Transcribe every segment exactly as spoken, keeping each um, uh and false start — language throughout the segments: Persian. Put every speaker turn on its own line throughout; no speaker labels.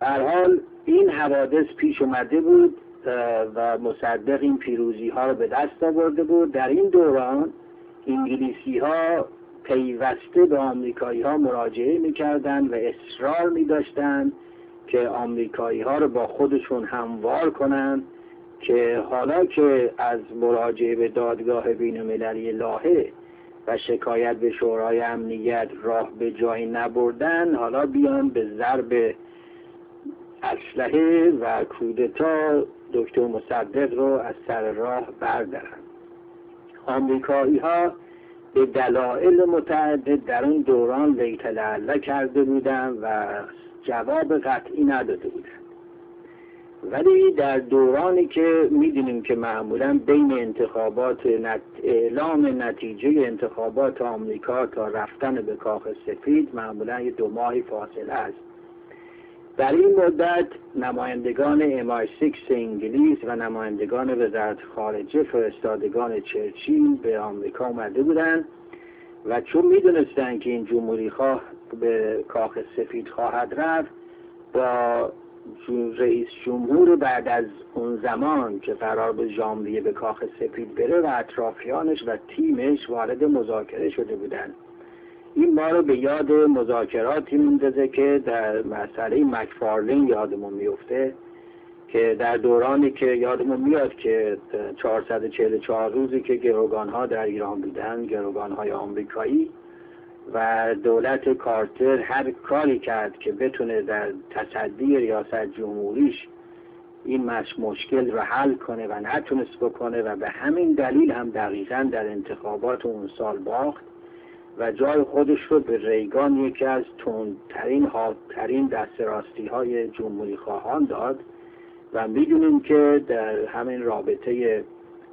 به هر حال این حوادث پیش اومده بود و مصدق این پیروزی ها رو به دست آورده بود. در این دوران انگلیسی ها پیوسته به آمریکایی ها مراجعه میکردن و اصرار میداشتن که آمریکایی ها رو با خودشون هموار کنن که حالا که از مراجعه به دادگاه بین المللی لاهه و شکایت به شورای امنیت راه به جایی نبردن، حالا بیان به ضرب اسلحه و کودتا دکتر مصدق رو از سر راه بردارن. آمریکایی ها به دلایل متعدد در اون دوران لیت لعله کرده بودن و جواب قطعی نداده بودن، ولی در دورانی که میدونیم که معمولا بین انتخابات نت... اعلام نتیجه انتخابات آمریکا تا رفتن به کاخ سفید معمولا یه دو ماهی فاصله است، در این مدت نمایندگان ام آی سیکس انگلیس و نمایندگان وزارت خارجه فرستادگان چرچیل به آمریکا اومده بودن و چون میدونستن که این جمهوری خواه به کاخ سفید خواهد رفت، با رئیس جمهور بعد از اون زمان که قرار به ژانویه به کاخ سفید بره و اطرافیانش و تیمش وارد مذاکره شده بودن. این ما رو به یاد مذاکراتی میندازه که در مسئله مکفارلین یادمون میفته که در دورانی که یادمون میاد که چهارصد و چهل و چهار روزی که گروگانها در ایران بودن، گروگانهای آمریکایی، و دولت کارتر هر کاری کرد که بتونه در تصدی ریاست جمهوریش این مشکل رو حل کنه و نتونست بکنه و به همین دلیل هم دقیقاً در انتخابات اون سال باخت و جای خودش رو به ریگان، یکی از تندترین حادترین دست راستی های جمهوری خواهان داد. و میدونیم که در همین رابطه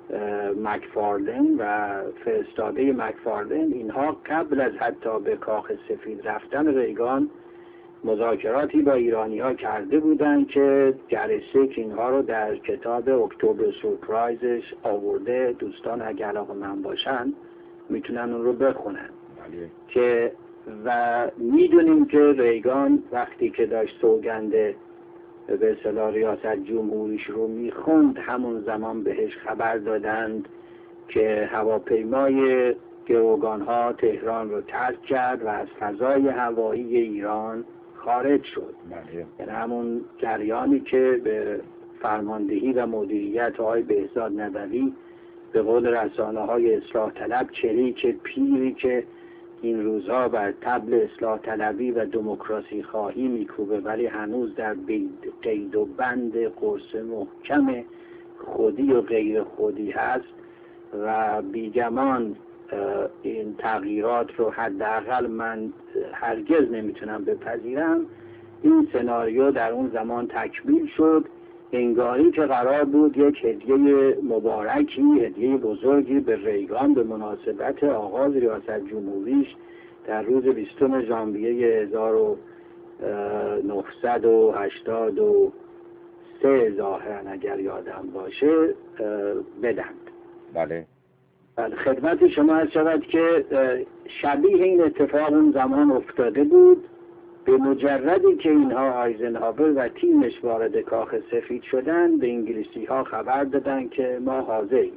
مکفارلین و فرستاده مکفارلین، اینها قبل از حتی به کاخ سفید رفتن ریگان مذاکراتی با ایرانی ها کرده بودن که جرسک اینها رو در کتاب اکتبر سورپرایزش آورده. دوستان اگر علاقه من باشن میتونن اون رو بخونن. بله. که و میدونیم که ریگان وقتی که داشت سوگند به اصطلاح ریاست جمهوریش رو میخوند، همون زمان بهش خبر دادند که هواپیمای گروگانها تهران رو ترک کرد و از فضای هوایی ایران خارج شد. یعنی همون جریانی که به فرماندهی و مدیریت آقای بهزاد نبوی به قول رسانه های اصلاح طلب چریک پیری که این روزها بر طبل اصلاح طلبی و دموکراسی خواهی میکوبه ولی هنوز در قید و بند قرص محکم خودی و غیر خودی هست و بیگمان این تغییرات رو حداقل من هرگز نمیتونم بپذیرم. این سناریو در اون زمان تکمیل شد، انگاری که قرار بود یک هدیه مبارکی، هدیه بزرگی به ریگان به مناسبت آغاز ریاست جمهوریش در روز بیستم ژانویه هزار و نهصد و هشتاد و سه ظاهرا اگر یادم باشه بدند.
بله.
خدمت شما عرض شود که شبیه این اتفاق اون زمان افتاده بود. به مجردی که اینها آیزنهاور و تیمش وارد کاخ سفید شدن، به انگلیسی ها خبر دادن که ما حاضریم.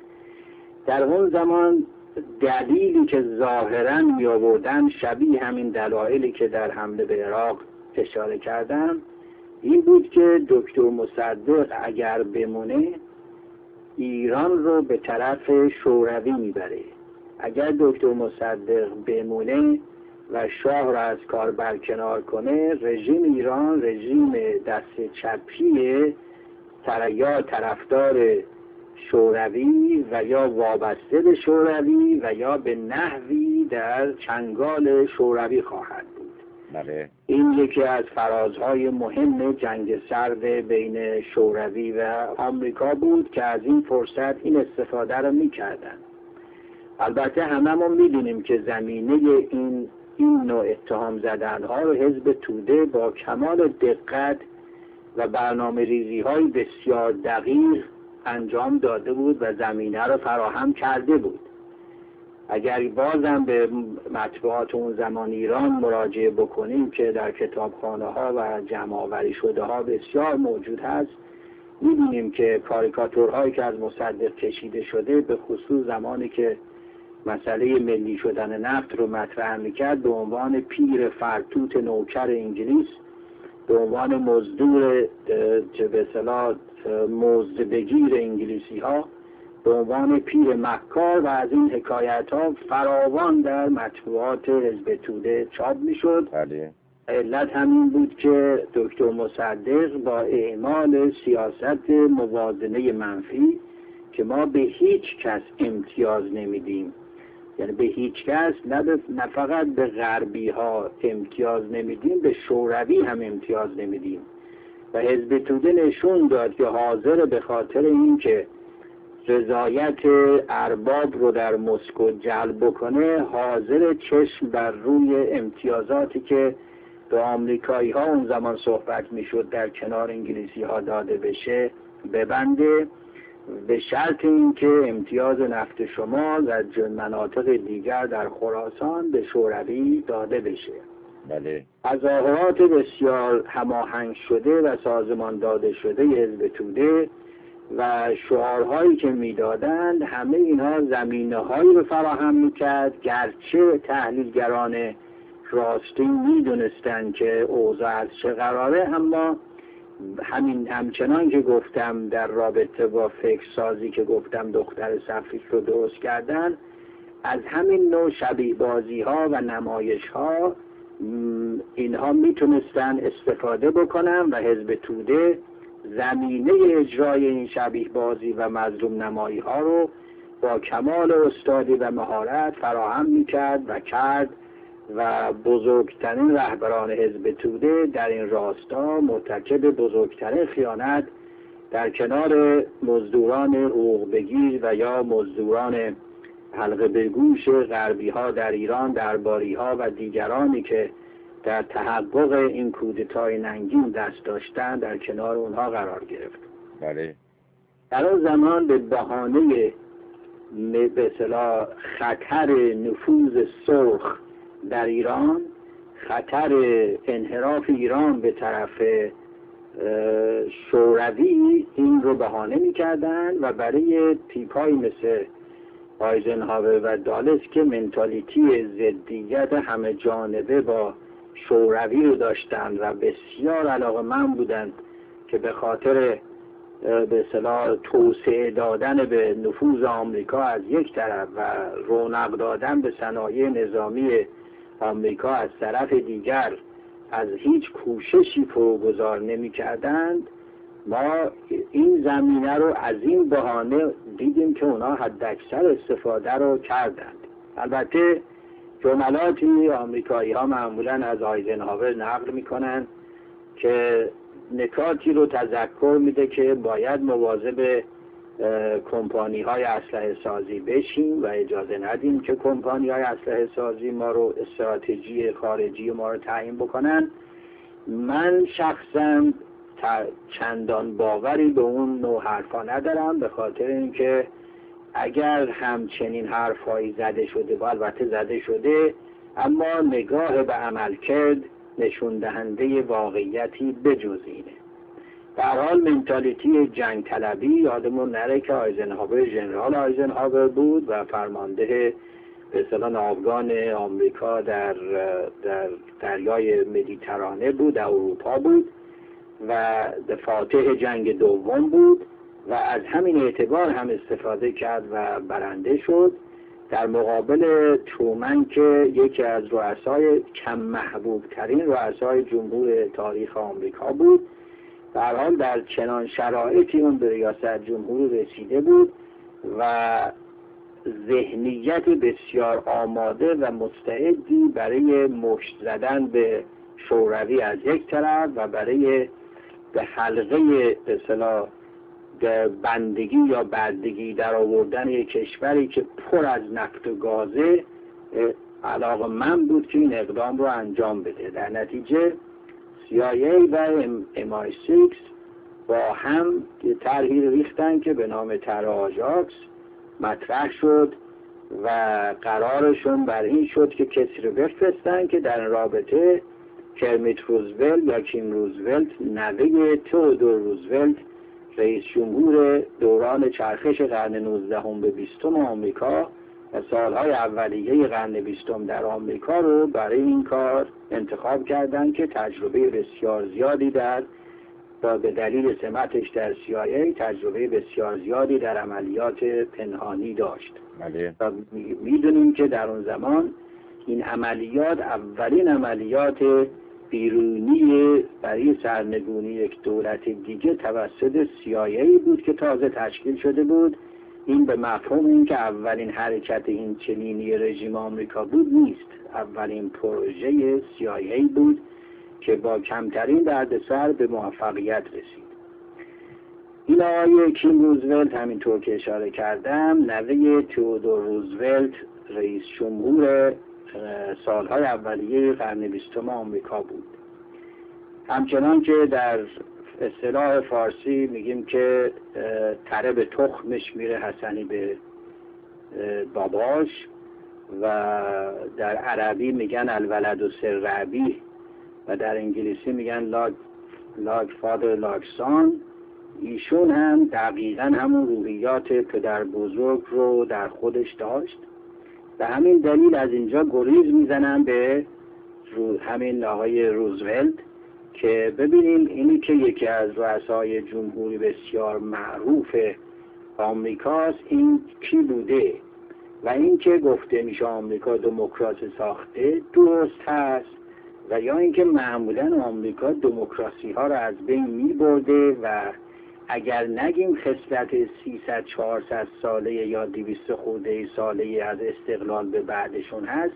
در اون زمان دلیلی که ظاهراً می آوردن شبیه همین دلایلی که در حمله به عراق اشاره کردم، این بود که دکتر مصدق اگر بمونه ایران رو به طرف شوروی میبره. اگر دکتر مصدق بمونه و شاه را از کار برکنار کنه، رژیم ایران رژیم دست چپی یا طرفدار شوروی و یا وابسته به شوروی و یا به نحوی در چنگال شوروی خواهد بود.
بله.
این یکی از فرازهای مهم جنگ سرد بین شوروی و آمریکا بود که از این فرصت این استفاده را می‌کردند. البته هممون می‌دونیم که زمینه این این نوع اتهام زدنها رو حزب توده با کمال دقت و برنامه ریزی های بسیار دقیق انجام داده بود و زمینه رو فراهم کرده بود. اگر بازم به مطبوعات اون زمان ایران مراجعه بکنیم که در کتابخانه ها و جمع آوری شده ها بسیار موجود هست، می‌بینیم که کاریکاتورهایی که از مصدق کشیده شده به خصوص زمانی که مسئله ملی شدن نفت رو مطرح میکرد به عنوان پیر فرتوت نوکر انگلیس، به عنوان مزدور به اصطلاح مزد بگیر انگلیسی ها، به عنوان پیر مکار و از این حکایت ها فراوان در مطبوعات حزب توده چاپ میشد.
بله.
علت همین بود که دکتر مصدق با اعمال سیاست موازنه منفی که ما به هیچ کس امتیاز نمیدیم، یعنی به هیچ کس، نه, نه فقط به غربی ها امتیاز نمیدیم، به شوروی هم امتیاز نمیدیم، و حزب توده نشون داد که حاضر به خاطر این که رضایت ارباب رو در مسکو جلب بکنه، حاضر چشم بر روی امتیازاتی که به آمریکایی ها اون زمان صحبت میشد در کنار انگلیسی ها داده بشه ببنده، به شرط اینکه امتیاز نفت شمال در مناطق دیگر در خراسان به شوروی داده بشه.
بله.
تظاهرات بسیار هماهنگ شده و سازمان داده شده حزب توده و شعارهایی که میدادند، همه اینها زمینه‌هایی رو فراهم میکرد، گرچه تحلیلگران راستین میدونستند که اوضاع از چه قراره، اما همین همچنان که گفتم در رابطه با فکر سازی که گفتم دختر صفیک رو درست کردن، از همین نوع شبیه بازی ها و نمایش ها اینها میتونستن استفاده بکنن و حزب توده زمینه اجرای این شبیه بازی و مظلوم نمایی ها رو با کمال استادی و مهارت فراهم میکرد و کرد و بزرگترین رهبران حزب توده در این راستا مرتکب بزرگترین خیانت در کنار مزدوران حقوق بگیر و یا مزدوران حلقه به گوش غربی ها در ایران، درباری ها و دیگرانی که در تحقق این کودتای ننگین دست داشتن، در کنار اونها قرار گرفت.
بله.
در اون زمان به بهانه به اصطلاح خطر نفوذ سرخ در ایران، خطر انحراف ایران به طرف شوروی، این رو بهانه می‌کردن و برای تیپ‌هایی مثل آیزنهاور و دالس که منتالیتی ضدیت همه جانبه با شوروی رو داشتند و بسیار علاقه‌مند بودند که به خاطر به اصطلاح توسعه دادن به نفوذ آمریکا از یک طرف و رونق دادن به صنایع نظامی آمریکا از طرف دیگر از هیچ کوششی پروگذار نمی کردند، ما این زمینه رو از این بهانه دیدیم که اونا حداکثر استفاده رو کردند. البته جملاتی آمریکایی ها معمولا از آیزنهاور نقل میکنن که نکاتی رو تذکر میده که باید مواظب کمپانی های اسلحه سازی بشیم و اجازه ندیم که کمپانی های اسلحه سازی ما رو استراتژی خارجی ما رو تعیین بکنن. من شخصا چندان باوری به اون نوع حرفا ندارم، به خاطر اینکه اگر همچنین حرفایی زده شده و البته زده شده، اما نگاه به عمل کرد نشون دهنده واقعیتی بجز اینه. در حال منتالیتی جنگ طلبی، یادمون نره که آیزنهاور ژنرال آیزنهاور بود و فرمانده به اصطلاح ناوگان آمریکا در در دریای مدیترانه بود، در اروپا بود و فاتح جنگ دوم بود و از همین اعتبار هم استفاده کرد و برنده شد، در مقابل ترومن که یکی از رؤسای کم محبوب ترین رؤسای جمهور تاریخ آمریکا بود. در حال در چنان شرایطی اون به ریاست جمهوری رسیده بود و ذهنیت بسیار آماده و مستعدی برای مشت زدن به شوروی از یک طرف و برای به حلقه به اصطلاح بندگی یا بردگی در آوردن یک کشوری که پر از نفت و گازه علاقه من بود که این اقدام رو انجام بده. در نتیجه سی آی ای و ام آی سیکس با هم طرحی ریختن که به نام طرح آژاکس مطرح شد و قرارشون بر این شد که کسی رو بفرستن که در رابطه کرمیت روزولت یا کیم روزولت نوه تئودور روزولت رئیس جمهور دوران چرخش قرن نوزدهم به بیستم آمریکا و سالهای اولیه قرن بیستم در آمریکا رو برای این کار انتخاب کردند که تجربه بسیار زیادی در با به دلیل سمتش در سی آی ای تجربه بسیار زیادی در عملیات پنهانی داشت.
بله.
و میدونیم که در اون زمان این عملیات اولین عملیات بیرونی برای سرنگونی یک دولت دیگه توسط سی آی ای بود که تازه تشکیل شده بود. این به مفهوم این که اولین حرکت این چنینی رژیم آمریکا بود نیست. اولین پروژه سی آی ای بود که با کمترین دردسر به موفقیت رسید. این آقای کیم روزولت همینطور که اشاره کردم نوه تئودور روزولت رئیس جمهور سالهای اولیه قرن بیستم آمریکا بود. همچنان که در اصطلاح فارسی میگیم که تره به تخمش میره حسنی به باباش و در عربی میگن الولد و سر ربی و در انگلیسی میگن لاگ لاگ فادر لاگ سان. ایشون هم دقیقا همون روحیات پدر بزرگ رو در خودش داشت و همین دلیل از اینجا گریز میزنن به همین آقای روزولت که ببینیم اینی که یکی از رؤسای جمهوری بسیار معروف آمریکاست این کی بوده و این که گفته میشه آمریکا دموکراسی ساخته درست هست و یا اینکه معمولا آمریکا دموکراسی ها را از بین میبرده و اگر نگیم خصلت سیصد چهارصد ساله یا دویست خورده ساله از استقلال به بعدشون هست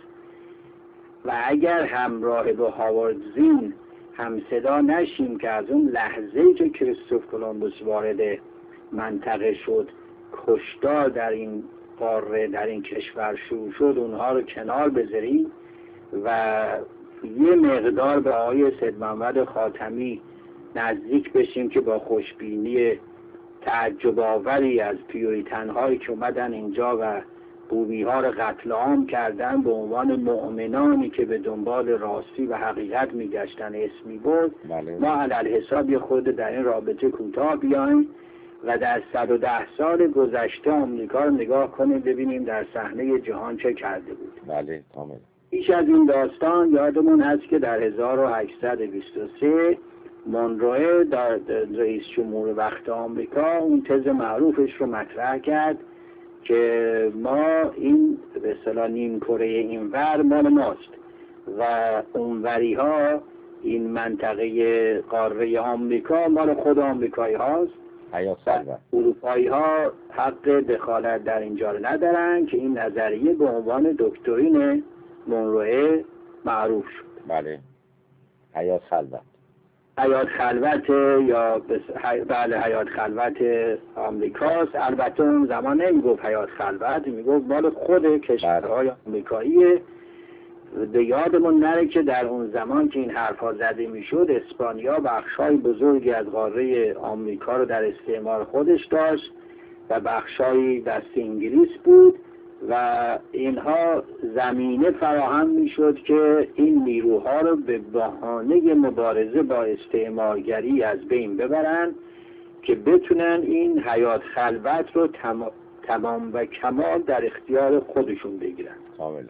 و اگر همراه با هاوارد زین هم صدا نشیم که از اون لحظه‌ای که کریستوف کلمبوس وارد منطقه شد کشتار در این قاره در این کشور شروع شد اونها رو کنار بذاریم و یه مقدار به آقای سید محمد خاتمی نزدیک بشیم که با خوشبینی تعجب آوری از پیوریتن هایی که اومدن اینجا و بومی ها رو قتل عام کردن به عنوان مؤمنانی که به دنبال راستی و حقیقت میگشتن اسمی بود.
بله.
ما علیه حساب یه خود در این رابطه کوتاه بیایم و در صد و ده سال گذشته آمریکا رو نگاه کنیم ببینیم در صحنه جهان چه کرده بود.
بله کامل.
پیش از این داستان یادمون هست که در هزار و هشتصد و بیست و سه مونروه در رئیس جمهور وقت آمریکا اون تز معروفش رو مطرح کرد که ما این به اصطلاح نیم کره اینور مال ماست و اونوری ها این منطقه قاره آمریکا مال خود آمریکایی هاست. اروپایی ها حق دخالت در اینجا رو ندارن که این نظریه به عنوان دکترین مونروه معروف شد.
بله. حیات خلوت.
حیات خلوت یا بس... بله حیات خلوت آمریکاست. البته اون زمان نمیگفت حیات خلوت، میگفت مال خود کشورهای آمریکاییه. به یادمون نره که در اون زمان که این حرفا زده میشد اسپانیا بخشای بزرگی از قاره آمریکا رو در استعمار خودش داشت و بخشای دست انگلیس بود و اینها زمینه فراهم میشد که این نیروها رو به بهانه مبارزه با استعمارگری از بین ببرن که بتونن این حیات خلوت رو تمام, تمام و کمال در اختیار خودشون بگیرن.
کاملا.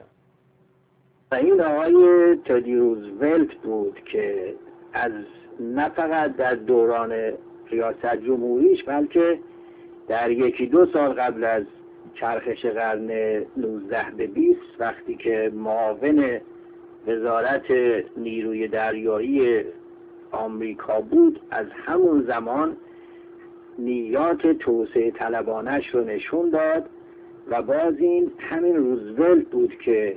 و این آقای تدی روزولت بود که از نه فقط در دوران ریاست جمهوریش بلکه در یکی دو سال قبل از چرخش قرن نوزده به بیست وقتی که معاون وزارت نیروی دریایی آمریکا بود از همون زمان نیات توسعه طلبانش رو نشون داد و باز این همین روزولت بود که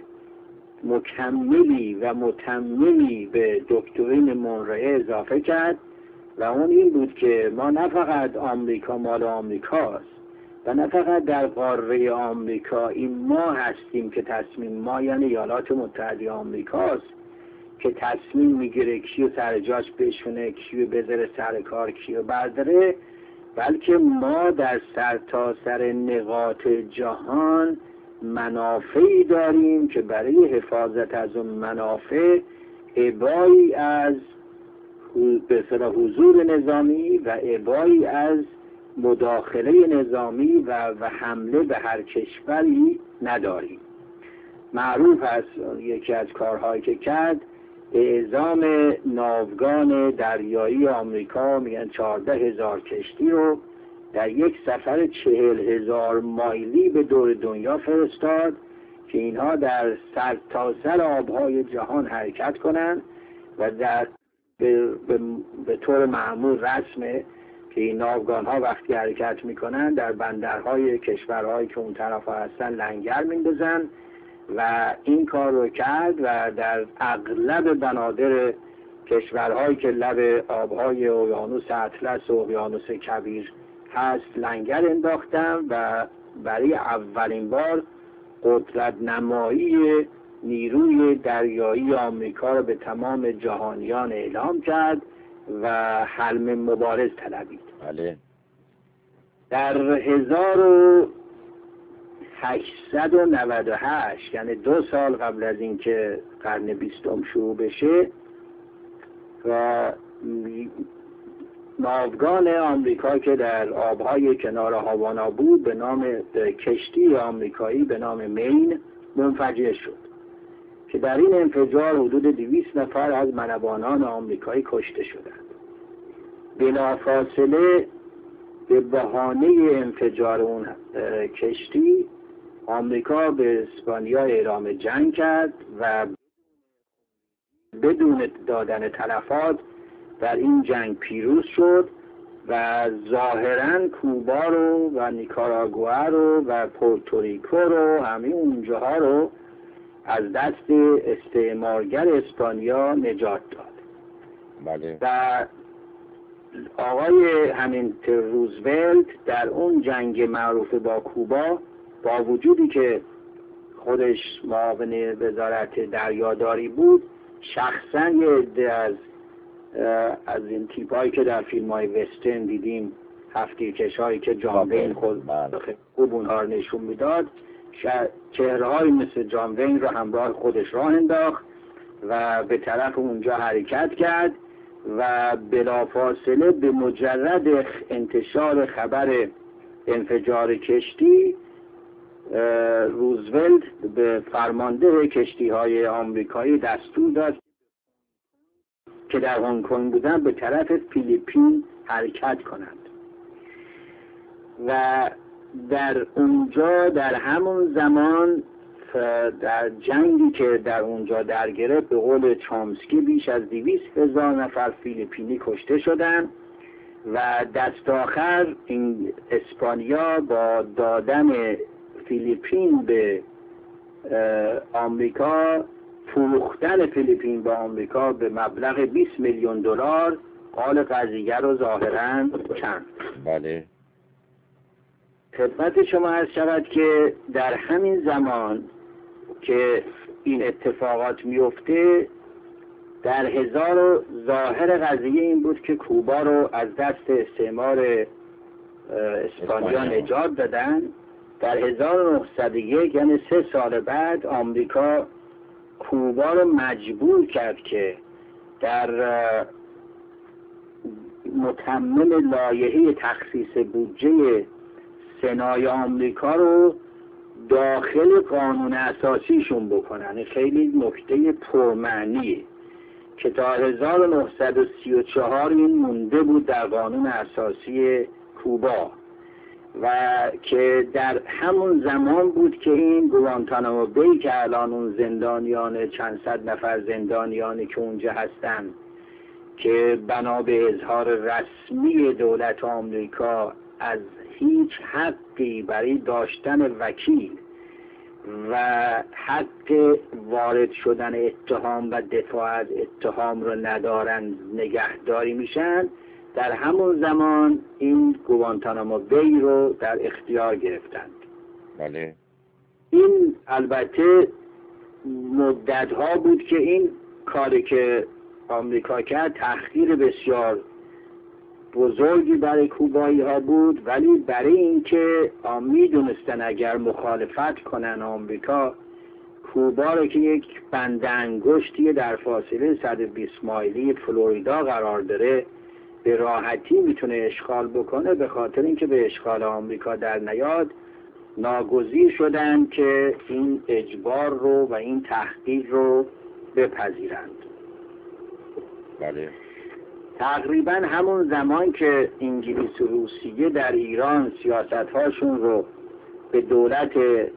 مکملی و متممی به دکترین مونروه اضافه کرد و اون این بود که ما نه فقط آمریکا مال آمریکاست و نه فقط در قاره آمریکا این ما هستیم که تصمیم ما یعنی ایالات متحده آمریکاست که تصمیم میگیره کیو سر جاش بشونه کیو بذاره سر کار کیو برداره، بلکه ما در سر تا سر نقاط جهان منافعی داریم که برای حفاظت از اون منافع ابایی از به اصطلاح حضور نظامی و ابایی از مداخله نظامی و, و حمله به هر کشوری نداریم. معروف است یکی از کارهایی که کرد اعزام ناوگان دریایی آمریکا، میگن چهارده هزار کشتی رو در یک سفر چهل هزار مایلی به دور دنیا فرستاد که اینها در سر تا سر آبهای جهان حرکت کنند و در به, به, به طور معمول رسمه که این ناوگان ها وقتی حرکت میکنن در بندرهای کشورهایی که اون طرف هستن لنگر میندازن و این کار رو کرد و در اغلب بنادر کشورهایی که لب آبهای اقیانوس اطلس و اقیانوس کبیر هست لنگر انداختن و برای اولین بار قدرت نمایی نیروی دریایی آمریکا رو به تمام جهانیان اعلام کرد و حلم مبارز طلبید.
بله.
در هزار و هشتصد و نود و هشت یعنی دو سال قبل از اینکه قرن بیستم شروع بشه و ناوگان آمریکا که در آبهای کنار هاوانا بود به نام کشتی آمریکایی به نام مین منفجر شد که در این انفجار حدود دویست نفر از ملوانان آمریکایی کشته شدند. بلافاصله به بهانه انفجار اون کشتی آمریکا به اسپانیا اعلام جنگ کرد و بدون دادن تلفات در این جنگ پیروز شد و ظاهراً کوبا رو و نیکاراگوئه رو و پورتوریکو رو همه اونجاها رو از دست استعمارگر اسپانیا نجات داد.
بله.
و آقای همین روزولت در اون جنگ معروف با کوبا با وجودی که خودش معاون وزارت دریاداری بود شخصا یه عده از از این تیپایی که در فیلم های وسترن دیدیم هفتیرکش هایی که جان وین خود خوب اونها رو نشون میداد چهره های مثل جان وین رو همراه خودش راه انداخت و به طرف اونجا حرکت کرد و بلافاصله به مجرد انتشار خبر انفجار کشتی روزولت به فرمانده کشتی های آمریکایی دستور داد که در هنگ کنگ بودن به طرف فیلیپین حرکت کنند و در اونجا در همون زمان در جنگی که در اونجا در گرفت به قول چامسکی بیش از دویست هزار نفر فیلیپینی کشته شدند و دست آخر این اسپانیا با دادن فیلیپین به آمریکا فروختن فیلیپین به آمریکا به مبلغ بیست میلیون دلار قال قضیه رو ظاهراً چند.
بله.
خدمت شما عرض شود که در همین زمان که این اتفاقات میفته در هزار و ظاهر قضیه این بود که کوبا رو از دست استعمار اسپانیا نجات دادن. در هزار و نهصد و یک یعنی سه سال بعد آمریکا کوبا رو مجبور کرد که در متمم لایحه تخصیص بودجه سنای آمریکا رو داخل قانون اساسیشون بکنن. خیلی نکته پرمعنیه که تا هزار و نهصد و سی و چهار این مونده بود در قانون اساسی کوبا و که در همون زمان بود که این گوانتانامو بی که الان اون زندانیان چند صد نفر زندانیانی که اونجا هستن که بنا به اظهار رسمی دولت آمریکا از هیچ حقی برای داشتن وکیل و حق وارد شدن اتهام و دفاع از اتهام رو ندارن نگهداری میشن، در همون زمان این گوانتانامو بی رو در اختیار گرفتند.
بله.
این البته مدت ها بود که این کاری که آمریکا کرد تحقیر بسیار بزرگی برای کوبایی ها بود، ولی برای اینکه میدونستن اگر مخالفت کنن آمریکا، کوبا رو که یک بند انگشتی در فاصله صد و بیست مایلی فلوریدا قرار داره به راحتی میتونه اشغال بکنه، به خاطر اینکه به اشغال آمریکا در نیاد ناگزیر شدن که این اجبار رو و این تحقیر رو بپذیرند.
بله.
تقریبا همون زمان که انگلیس و روسیه در ایران سیاست‌هاشون رو به دولت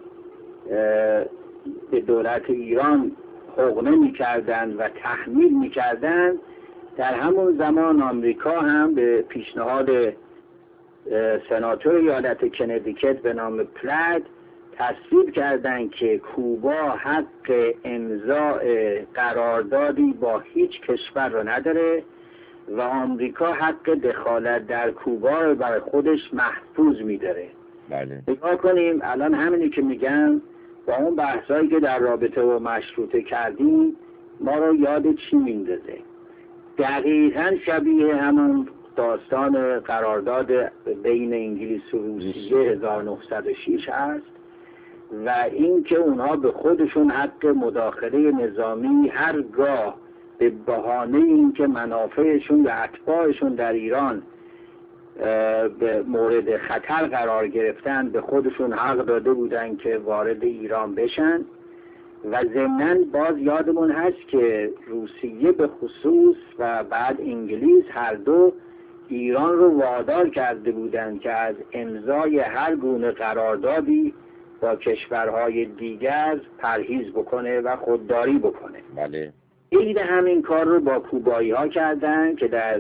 به دولت ایران حقنه می‌کردند و تحمیل می‌کردند، در همون زمان آمریکا هم به پیشنهاد سناتور ایالت کنتیکت به نام پلد تصویب کردند که کوبا حق امضاء قراردادی با هیچ کشور رو نداره و آمریکا حق دخالت در کوبا رو برای خودش محفوظ می‌داره.
بله.
نگاه کنیم الان همینی که میگم با اون بحثایی که در رابطه با مشروطه کردیم ما رو یاد چی میندازه؟ دقیقاً شبیه همون داستان قرارداد بین انگلیس و روسیه هزار و نهصد و شش هست و اینکه اونها به خودشون حق مداخله نظامی هرگاه به بهانه اینکه منافعشون و اتباعشون در ایران به مورد خطر قرار گرفتن به خودشون حق داده بودن که وارد ایران بشن. و ضمناً باز یادمون هست که روسیه به خصوص و بعد انگلیس هر دو ایران رو وادار کرده بودند که از امضای هر گونه قراردادی با کشورهای دیگر پرهیز بکنه و خودداری بکنه.
بله.
عین همین کار رو با کوبایی ها کردن که در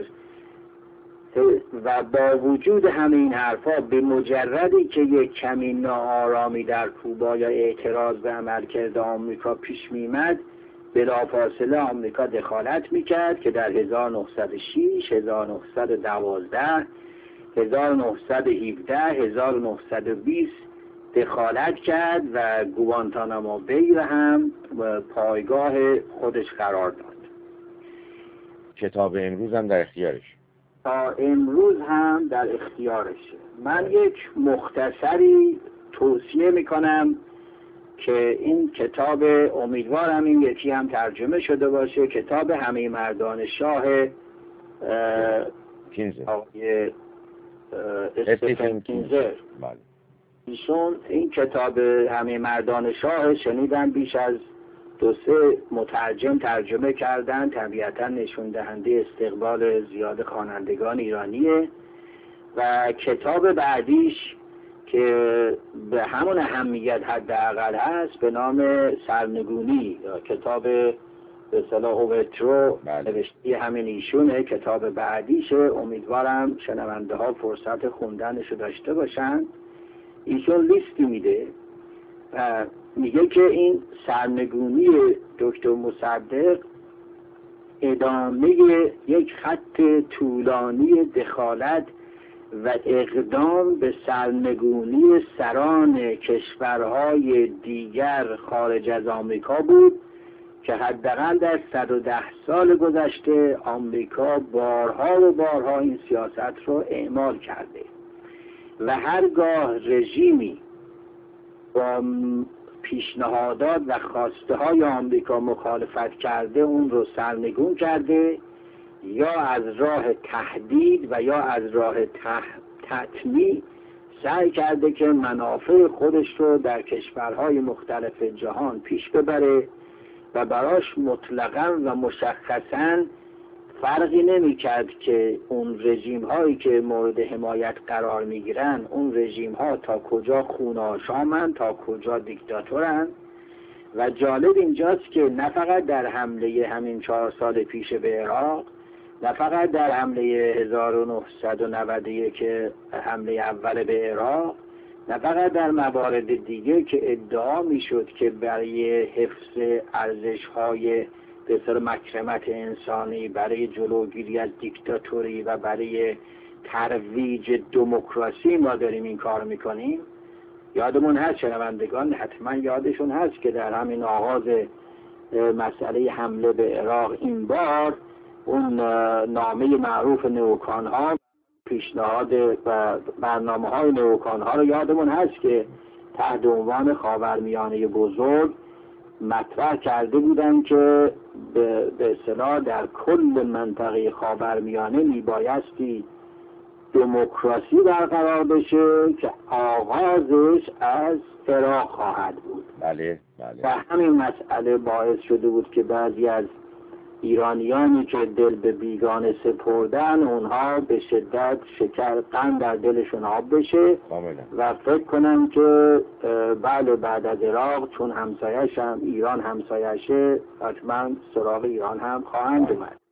و با وجود همین حرفا به مجردی که یک کمی ناآرامی در کوبا یا اعتراض به عملکرد آمریکا پیش میمد بلافاصله آمریکا دخالت میکرد که در هزار و نهصد و شش، هزار و نهصد و دوازده، هزار و نهصد و هفده، هزار و نهصد و بیست دخالت کرد و گوانتانامو بی را هم پایگاه خودش قرار داد.
کتاب امروز هم در اختیارش
تا امروز هم در اختیارشه. من یک مختصری توصیه میکنم که این کتاب، امیدوارم این یکی هم ترجمه شده باشه، کتاب همه مردان شاه آقای استفن کینزر. ایشون این کتاب همه مردان شاه شنیدن بیش از دو سه مترجم ترجمه کردن، طبیعتا نشون دهنده استقبال زیاد خوانندگان ایرانیه. و کتاب بعدیش که به همون اهمیت حداقل هست به نام سرنگونی یا کتاب به اصطلاح اوورترو نوشته همین ایشونه، کتاب بعدیشه. امیدوارم شنونده ها فرصت خوندنشو داشته باشن. ایشون لیستی میده و میگه که این سرنگونی دکتر مصدق ادامه یک خط طولانی دخالت و اقدام به سرنگونی سران کشورهای دیگر خارج از آمریکا بود که حداقل در صد و ده سال گذشته آمریکا بارها و بارها این سیاست رو اعمال کرده و هرگاه رژیمی با پیشنهادات و خواسته های آمریکا مخالفت کرده اون رو سرنگون کرده، یا از راه تهدید و یا از راه تطمیع سعی کرده که منافع خودش رو در کشورهای مختلف جهان پیش ببره و براش مطلقاً و مشخصاً فرقی نمی کرد که اون رژیم هایی که مورد حمایت قرار می گیرن اون رژیم ها تا کجا خون‌آشامن، تا کجا دیکتاتورن. و جالب اینجاست که نه فقط در حمله همین چهار سال پیش به عراق، نه فقط در حمله هزار و نهصد و نود و یک که حمله اول به عراق، نه فقط در موارد دیگه که ادعا می شد که برای حفظ ارزش های به سر مکرمت انسانی، برای جلوگیری از دیکتاتوری و برای ترویج دموکراسی ما داریم این کار میکنیم. یادمون هست، شنوندگان حتما یادشون هست که در همین آغاز مسئله حمله به عراق این بار اون نامه معروف نیوکان ها پیشنهاد و برنامه های نوکان ها رو یادمون هست که تحت عنوان خاورمیانه بزرگ مطرح کرده بودن که به اصطلاح در کل منطقه خاورمیانه میبایستی دموکراسی برقرار بشه که آغازش از عراق خواهد بود.
بله بله.
و همین مسئله باعث شده بود که بعضی از ایرانیانی که دل به بیگانه سپردن اونها به شدت شکر قند در دلشون آب بشه و فکر کنن که بله بعد از عراق چون همسایش هم ایران همسایشه حتما سراغ ایران هم خواهند اومد.